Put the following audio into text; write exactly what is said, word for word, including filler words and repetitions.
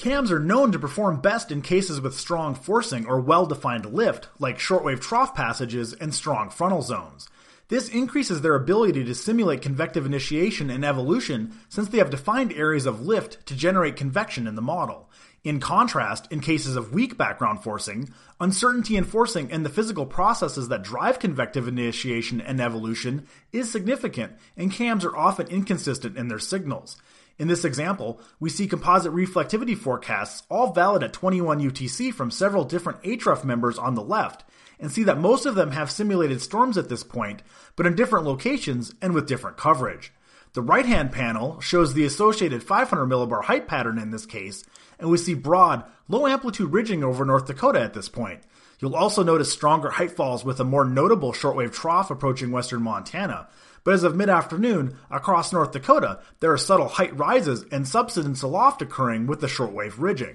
Cams are known to perform best in cases with strong forcing or well-defined lift, like shortwave trough passages and strong frontal zones. This increases their ability to simulate convective initiation and evolution since they have defined areas of lift to generate convection in the model. In contrast, in cases of weak background forcing, uncertainty in forcing and the physical processes that drive convective initiation and evolution is significant, and cams are often inconsistent in their signals. In this example, we see composite reflectivity forecasts all valid at twenty-one U T C from several different H R F members on the left, and see that most of them have simulated storms at this point, but in different locations and with different coverage. The right-hand panel shows the associated five hundred millibar height pattern in this case, and we see broad, low-amplitude ridging over North Dakota at this point. You'll also notice stronger height falls with a more notable shortwave trough approaching western Montana, but as of mid-afternoon, across North Dakota, there are subtle height rises and subsidence aloft occurring with the shortwave ridging.